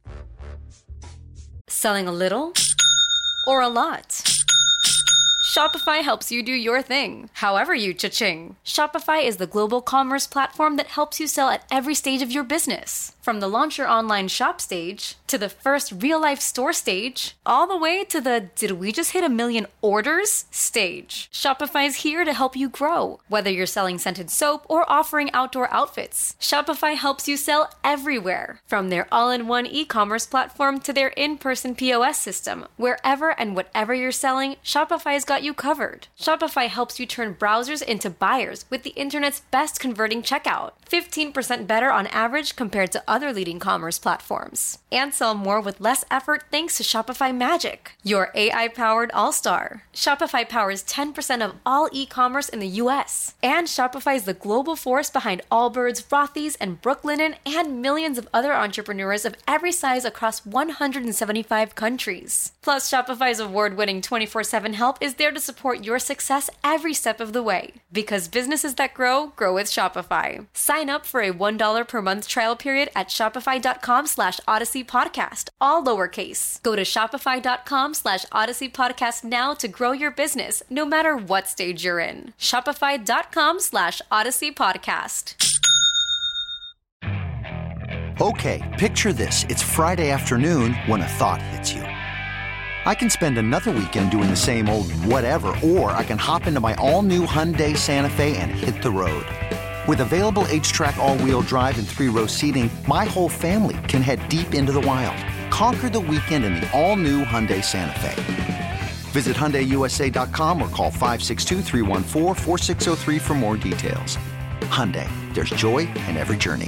Selling a little or a lot? Shopify helps you do your thing, however you cha-ching. Shopify is the global commerce platform that helps you sell at every stage of your business. From the launch your online shop stage, to the first real-life store stage, all the way to the did we just hit a million orders stage. Shopify's here to help you grow. Whether you're selling scented soap or offering outdoor outfits, Shopify helps you sell everywhere. From their all-in-one e-commerce platform to their in-person P O S system, wherever and whatever you're selling, Shopify's got you covered. Shopify helps you turn browsers into buyers with the internet's best converting checkout. fifteen percent better on average compared to other leading commerce platforms. And sell more with less effort thanks to Shopify Magic, your A I-powered all-star. Shopify powers ten percent of all e-commerce in the U S. And Shopify is the global force behind Allbirds, Rothy's, and Brooklinen, and millions of other entrepreneurs of every size across one hundred seventy-five countries. Plus, Shopify's award-winning twenty-four seven help is there to support your success every step of the way. Because businesses that grow, grow with Shopify. Sign up for a one dollar per month trial period at shopify.com slash odyssey podcast, all lowercase. Go to shopify.com slash odyssey podcast now to grow your business, no matter what stage you're in. Shopify.com slash odyssey podcast. Okay, picture this. It's Friday afternoon when a thought hits you. I can spend another weekend doing the same old whatever, or I can hop into my all-new Hyundai Santa Fe and hit the road. With available H-Track all-wheel drive and three-row seating, my whole family can head deep into the wild. Conquer the weekend in the all-new Hyundai Santa Fe. Visit Hyundai U S A dot com or call five six two, three one four, four six zero three for more details. Hyundai, there's joy in every journey.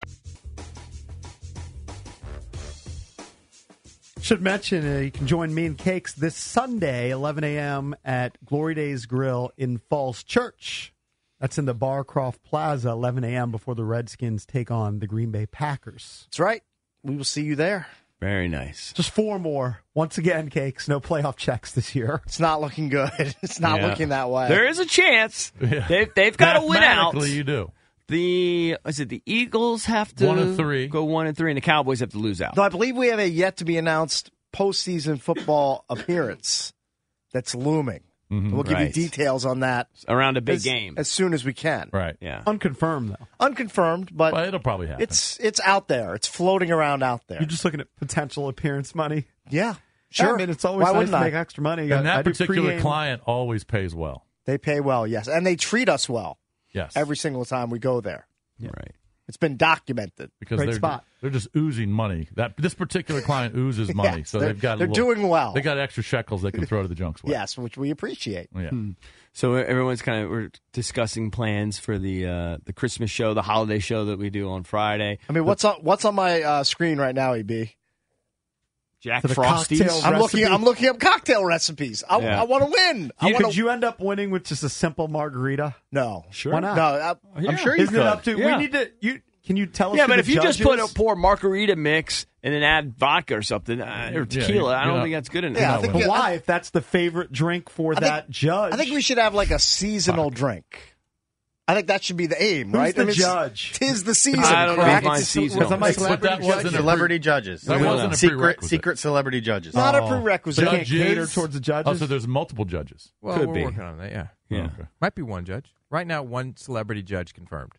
Should mention uh, you can join me and Cakes this Sunday, eleven a.m. at Glory Days Grill in Falls Church. That's in the Barcroft Plaza, eleven a.m. before the Redskins take on the Green Bay Packers. That's right. We will see you there. Very nice. Just four more. Once again, Cakes, no playoff checks this year. It's not looking good. It's not Yeah. looking that way. There is a chance. They've, they've got to win out. Mathematically, you do. The is it the Eagles have to One and three. go one and three, and the Cowboys have to lose out. Though I believe we have a yet to be announced postseason football appearance that's looming. Mhm. We'll give Right. you details on that Around a big as, game. as soon as we can. Right. Yeah. Unconfirmed, though. Unconfirmed, but Well, it'll probably happen. it's it's out there. It's floating around out there. You're just looking at potential appearance money. yeah, Sure. sure. I mean, it's always Why nice wouldn't to I? make extra money. and I that do particular pregame- client always pays well. They pay well, yes, and they treat us well Yes. every single time we go there. Right. It's been documented. because Great they're spot. they're just oozing money. That this particular client oozes money, Yes, so they're- they've got a they're little- doing well. They got extra shekels they can throw to the junks with. Yes, which we appreciate. Yeah. So everyone's kind of we're discussing plans for the uh, the Christmas show, the holiday show that we do on Friday. I mean, what's on what's on my uh, screen right now, E B? Jack For the Frosties. cocktail I'm looking. recipe. I'm looking up cocktail recipes. I, Yeah. I want to win. I You, want could you end up winning with just a simple margarita? No, Sure. Why not? no. I, Yeah. I'm sure you Isn't could. it up to? Yeah. We need to. You can you tell us? Yeah, who but the if you just put a judges- pour margarita mix and then add vodka or something uh, or tequila, you're I don't not- think that's good enough. Yeah, I think But Yeah, why? If that's the favorite drink for I think- that judge, I think we should have like a seasonal drink. I think that should be the aim, Who's right? the I mean, it's- judge? Tis the season. I don't know if correct? mine's It's- seasonal. Somebody But that celebrity wasn't judge? a Celebrity judges. That wasn't a secret, prerequisite. secret celebrity judges. Not a Oh. prerequisite. They can't cater Judges? towards the judges? Oh, so there's multiple judges. Well, Could we're be. working on that, yeah. Yeah. Okay. Might be one judge. Right now, one celebrity judge confirmed.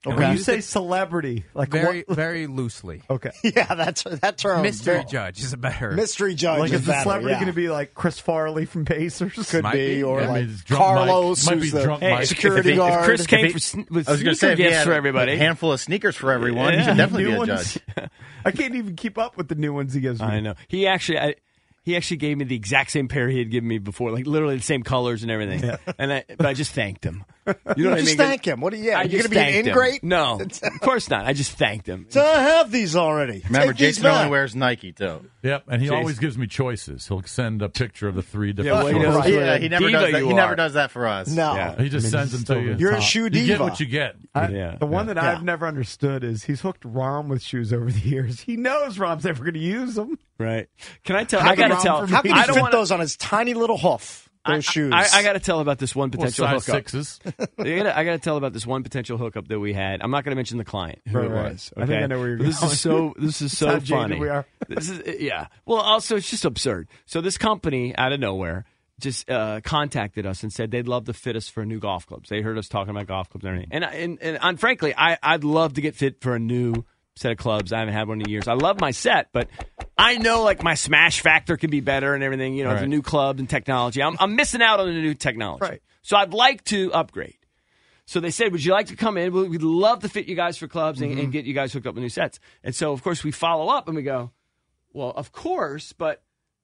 When you say celebrity, like very, what? very loosely. Okay. Yeah, that's that term. Mystery Well, judge is a better. Mystery judge Like, is is the better, celebrity yeah. going to be like Chris Farley from Pacers? Could Might be, be. or Yeah, I like mean, it's drunk Carlos, Mike. Might who's be the drunk Hey, Mike. security if, he- if guard. Chris came If for, he- sn- with I was going to sneaker say, if he gifts had for a everybody. handful of sneakers for everyone, he Yeah. should definitely New be a ones? judge. I can't even keep up with the new ones he gives me. I know. He actually, I, he actually gave me the exact same pair he had given me before, like literally the same colors and everything. And I, but I just thanked him. You know what I mean? Just thank him. What do you? Yeah, I you're just going to be an thanked him. ingrate? No, of course not. I just thanked him. So I have these already. Remember, Take these Jason only back. wears Nike, too. Yep, and he Jason. always gives me choices. He'll send a picture of the three Yeah, different well, he shorts. knows what Yeah, a he never diva does that. you He never are. does that for us. No. Yeah. He just I mean, sends he's them to still you. the You're a top. shoe You diva. get what you get. I, Yeah. The one that Yeah. I've never understood is he's hooked Rom with shoes over the years. He knows Rom's never going to use them. Right? Can I tell? How I got to can tell. Ron How can I you don't fit wanna, those on his tiny little hoof? Those shoes. I, I got to tell about this one Well, potential size hookup. sixes. I gotta, I got to tell about this one potential hookup that we had. I'm not going to mention the client who Right, it right. was. I think okay? I know where you're But this going. is so. This is so That's how jaded funny. we are. This is yeah. Well, also it's just absurd. So this company out of nowhere just uh, contacted us and said they'd love to fit us for new golf clubs. They heard us talking about golf clubs and everything. And and and, and frankly, I I'd love to get fit for a new set of clubs. I haven't had one in years. I love my set, but I know like my smash factor can be better and everything. You know, Right. the new clubs and technology. I'm I'm missing out on the new technology. Right. So I'd like to upgrade. So they said, would you like to come in? We'd love to fit you guys for clubs and, and get you guys hooked up with new sets. And so, of course, we follow up and we go, well, of course, but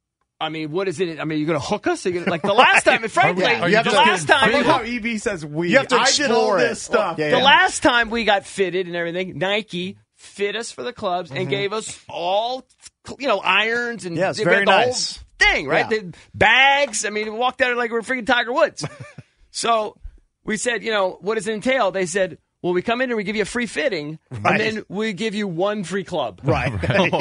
I mean, what is it? I mean, you're going to hook us? Are you gonna, like the last time, and frankly, Are the you just last kidding? I time, love how E B says we. You have to I did all explore it. this stuff. Yeah, the yeah. last time we got fitted and everything, Nike fit us for the clubs Mm-hmm. and gave us all, you know, irons and Yes, they very had the nice. whole thing, right? Yeah. The bags. I mean, we walked out like we were freaking Tiger Woods. So we said, you know, what does it entail? They said, well, we come in and we give you a free fitting, Right. and then we give you one free club. Right.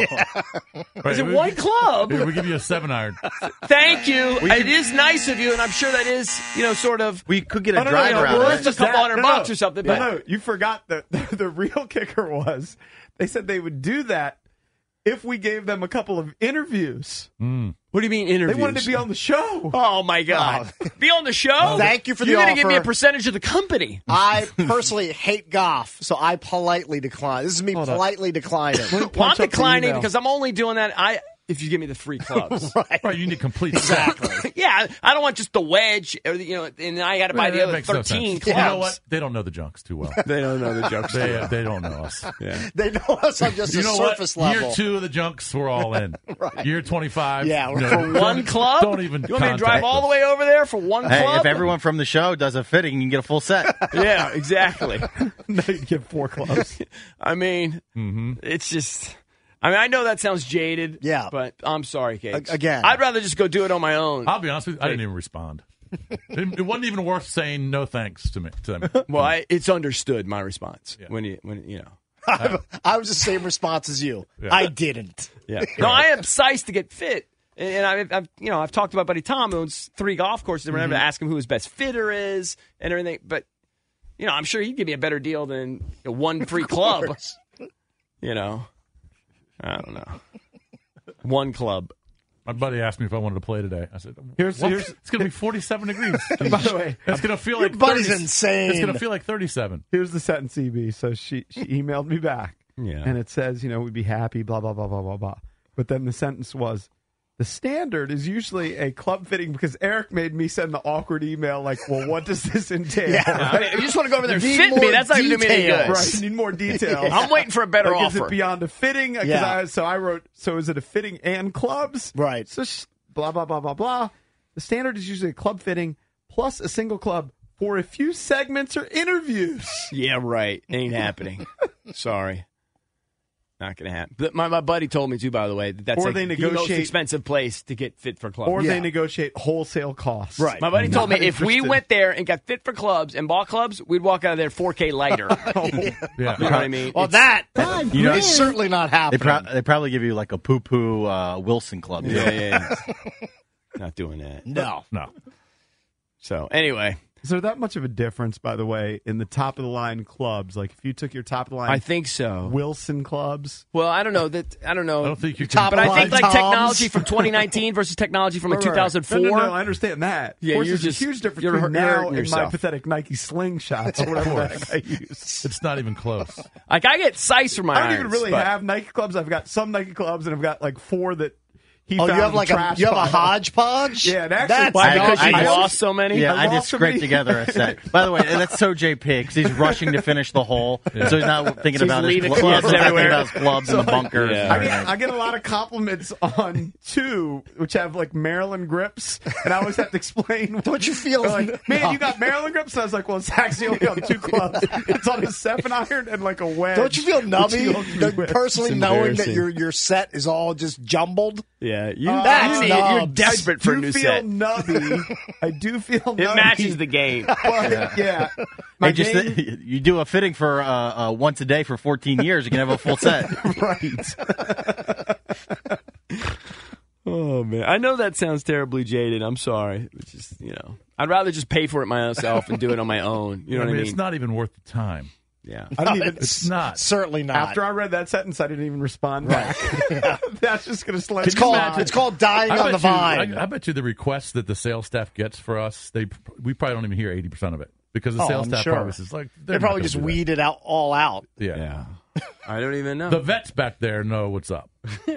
Right, Is it we- one club? Here, we give you a seven iron. Thank you. It is nice of you, and I'm sure that is, you know, sort of. We could get a Oh, no, no, driver no, out well, of it's it. just a couple hundred no, bucks no. or something, No, but- no, you forgot the, the the real kicker was they said they would do that if we gave them a couple of interviews. What do you mean interviews? They wanted to be on the show. Oh my God! Be on the show. Thank you for the You're gonna give me a offer. percentage of the company. I personally hate golf, so I politely decline. This is me Hold on. politely declining. Well, I'm punch up the declining email. because I'm only doing that. I if you give me the free clubs. Right, you need complete Exactly. Yeah, I don't want just the wedge, or the, you know, and I got to buy Right, the that other makes no thirteen sense. clubs. You know what? They don't know the junks too well. They don't know the jokes. They, they don't know us. Yeah. They know us on just You a know surface what? level. Year two of the junks, we're all in. Right. Year twenty-five. Yeah, no, we're- For one club? Don't even You want me to drive contact all us. the way over there for one Hey, club? if everyone from the show does a fitting, you can get a full set. Yeah, exactly. No, you get four clubs. I mean, Mm-hmm. it's just. I mean, I know that sounds jaded. Yeah. but I'm sorry, Kate. A- again. I'd rather just go do it on my own. I'll be honest with you, I didn't even respond. it, it wasn't even worth saying no thanks to me. To them. Well, I, it's understood my response Yeah. when you when you know. I, I was the same response as you. Yeah. I didn't. Yeah. No, I am psyched to get fit. And and I've, I've, you know, I've talked to my buddy Tom, who owns three golf courses, and whenever Mm-hmm. I ask him who his best fitter is and everything. But, you know, I'm sure he'd give me a better deal than you know, one free club. course. You know, I don't know. One club. My buddy asked me if I wanted to play today. I said, Here's- what? here's- It's going to be forty-seven degrees. By the way, It's going to feel Your like buddy's thirty insane. It's going to feel like thirty-seven. here's the sentence, E B. So she, she emailed me back. Yeah. And it says, you know, we'd be happy, blah, blah, blah, blah, blah, blah. But then the sentence was, the standard is usually a club fitting because Eric made me send the awkward email like, well, what does this entail? Yeah. I mean, you just want to go over there and Need fit me. more That's not going to do me any details. good. Right, you need more details. I'm waiting for a better Like, is offer. it beyond a fitting? 'Cause Yeah. I, so I wrote, so is it a fitting and clubs? Right. So sh- blah, blah, blah, blah, blah. The standard is usually a club fitting plus a single club for a few segments or interviews. Yeah, right. Ain't happening. Sorry. Not going to happen. But my, my buddy told me, too, by the way, that that's Or like they the most negotiate- expensive place to get fit for clubs. Or Yeah. they negotiate wholesale costs. Right. My buddy told me Not if we interested. went there and got fit for clubs and bought clubs, we'd walk out of there four K lighter. Yeah. You know what I mean? Well, It's- that You know, is certainly not They, happening. pro- they probably give you like a poo poo uh, Wilson club. Yeah, yeah, yeah. Not doing that. no. No. So, anyway, Is there that much of a difference, by the way, in the top of the line clubs? Like if you took your top of the line, I think so. Wilson clubs. Well, I don't know that. I don't know. I don't think you can. Top but I think like Toms. technology from twenty nineteen versus technology from like Right, right. two thousand four. No, no, no, I understand that. Yeah, of course, you're there's just- a huge difference you're between hurt- now hurting and my yourself. pathetic Nike slingshots or whatever the heck I use. It's not even close. Like I get size for my I don't irons, even really but- have Nike clubs. I've got some Nike clubs, and I've got like four that he Oh, found you have in the like a trash you have a pile. hodgepodge. Yeah, and actually, That's Why? I- Because I- you I- lost so many. Yeah, I I, just lost so scraped many. together a set. By the way, that's so J P because he's rushing to finish the hole, so he's not thinking So he's about his leaving glo- clubs yeah, so he's not thinking everywhere. about his clubs in the bunkers. Yeah. I get, I get a lot of compliments on two, which have like Maryland grips, and I always have to explain. Don't you feel They're like, man, you got Maryland grips? And I was like, well, it's actually only on two clubs. It's on a seven iron and like a wedge. Don't you feel which he nubby helped me that with. personally It's knowing that embarrassing. your your set is all just jumbled? Yeah, you. Uh, That's you need, you're nubs. desperate for I a new do feel set. nubby. I do feel It nubby. matches the game. But, yeah. My Hey, just game- you do a fitting for uh, uh, once a day for fourteen years, you can have a full set. right. Oh man, I know that sounds terribly jaded. I'm sorry. It's just you know, I'd rather just pay for it myself and do it on my own. You know I what mean, I mean? it's not even worth the time. Yeah. I don't even. It's not. Certainly not. After I read that sentence, I didn't even respond back. That's just going to slay. It's called it's called dying I on the bet you- vine. I, I bet you the requests that the sales staff gets for us, they we probably don't even hear eighty percent of it because the Oh, sales I'm staff sure. probably is like They they're not probably gonna just do that. weed it out all out. Yeah. Yeah. I don't even know. The vets back there know what's up.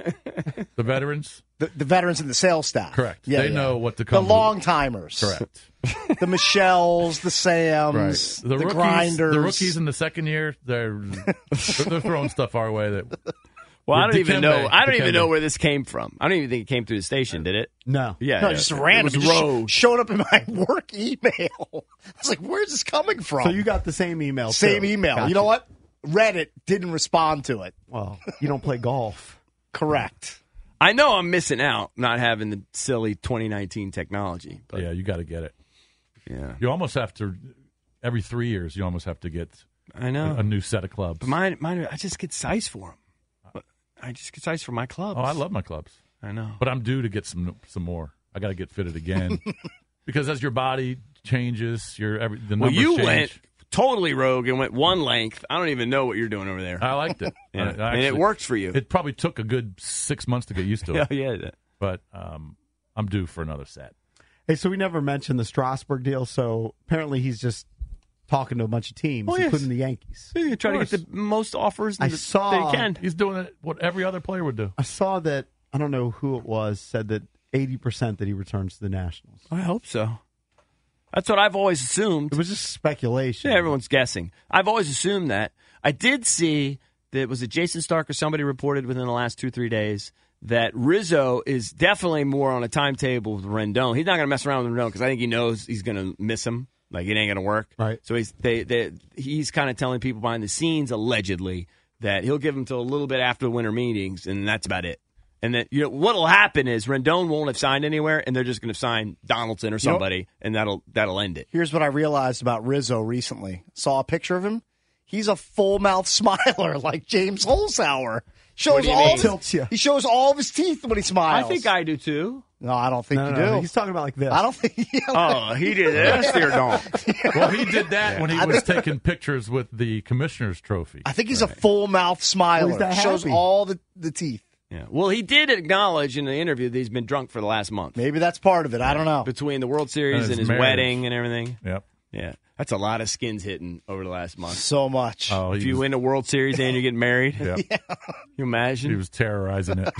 The veterans, The, the veterans and the sales staff. correct. Yeah, they yeah. know what to The come. long timers. Correct. The Michelles, the Sams, Right. the, The, rookies, grinders. the rookies in the second year, they're they're throwing stuff our way that. well, I don't even know. Dikembe, I don't even Dikembe. know where this came from. I don't even think it came through the station. Did it? No. Yeah. No, yeah. just random. It It was just rogue. sh- showed up in my work email. I was like, "Where's this coming from?" So you got the same email. Same too. email. Gotcha. You know what? Reddit didn't respond to it. Well, you don't play golf. Correct. I know I'm missing out not having the silly twenty nineteen technology. But Yeah, you got to get it. yeah, You almost have to every three years. You almost have to get I know. a, a new set of clubs. But mine, mine, I just get size for them. I just get size for my clubs. Oh, I love my clubs, I know. but I'm due to get some some more. I got to get fitted again because as your body changes, your every the Well, numbers you change. went totally rogue and went one length. I don't even know what you're doing over there. I liked it. Yeah. I- I And it actually- worked for you. It probably took a good six months to get used to Yeah, it. yeah. But um, I'm due for another set. Hey, so we never mentioned the Strasburg deal. So apparently he's just talking to a bunch of teams, Oh, yes. including the Yankees. You try to get the most offers I that saw- that you can. He's doing it what every other player would do. I saw that. I don't know who it was. Said that eighty percent that he returns to the Nationals. I hope so. That's what I've always assumed. It was just speculation. Yeah, everyone's guessing. I've always assumed that. I did see that was it Jason Stark or somebody reported within the last two three days that Rizzo is definitely more on a timetable with Rendon. He's not going to mess around with Rendon because I think he knows he's going to miss him. Like it ain't going to work. Right. So he's they, they he's kind of telling people behind the scenes allegedly that he'll give him till a little bit after the winter meetings and that's about it. And that you know what'll happen is Rendon won't have signed anywhere, and they're just going to sign Donaldson or somebody, Nope. and that'll that'll end it. Here's what I realized about Rizzo recently. Saw a picture of him. He's a full mouth smiler like James Holzhauer. Shows What do you all mean? of Tilts his, you. he shows all of his teeth when he smiles. I think I do too. No, I don't think No, you no, no, do. he's talking about like this. I don't think. Oh, he did this, dear Don. Well, he did that when he was taking pictures with the commissioner's trophy. I think he's a full mouth smiler. Well, he's that shows happy. all the, the teeth. Yeah. Well, he did acknowledge in the interview that he's been drunk for the last month. Maybe that's part of it. I don't know. Between the World Series And and his his, marriage. wedding and everything. Yep. Yeah. That's a lot of skins hitting over the last month. So much. Oh, If he you was, win a World Series and you get married, yeah. you imagine? He was terrorizing it.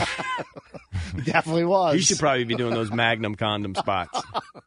Definitely was. He should probably be doing those Magnum condom spots.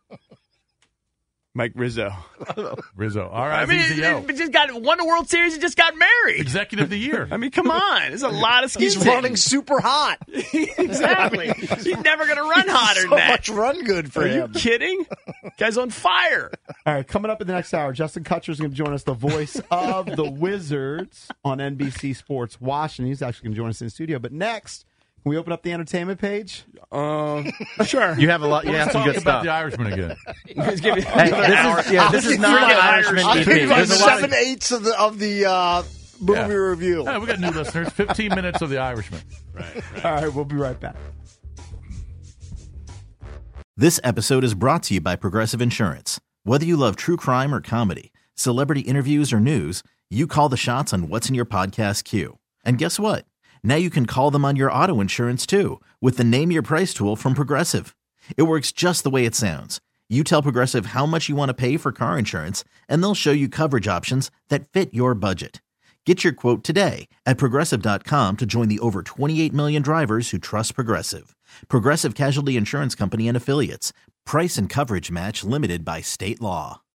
Mike Rizzo. Rizzo. All right, I mean, E Z O. he just got won the World Series and just got married. Executive of the year. I mean, come on. There's a lot of skins He's hitting. running super hot. Exactly. He's never going to run hotter so than that. much run good for Are him. you kidding? Guy's on fire. All right, coming up in the next hour, Justin Kutcher is going to join us, the voice of the Wizards on N B C Sports Washington. He's actually going to join us in the studio. But next, can we open up the entertainment page? Um, sure. You have a lot. You have Let's some talk good about stuff. the Irishman again. He's giving- Hey, this is yeah. This is not an Irishman I'll E give P. you like There's a lot seven of, eighths of the of the uh, movie Yeah. review. Yeah, we got new listeners. fifteen minutes of the Irishman. All right, we'll be right back. This episode is brought to you by Progressive Insurance. Whether you love true crime or comedy, celebrity interviews or news, you call the shots on what's in your podcast queue. And guess what? Now you can call them on your auto insurance too with the Name Your Price tool from Progressive. It works just the way it sounds. You tell Progressive how much you want to pay for car insurance, and they'll show you coverage options that fit your budget. Get your quote today at Progressive dot com to join the over twenty-eight million drivers who trust Progressive. Progressive Casualty Insurance Company and Affiliates. Price and coverage match limited by state law.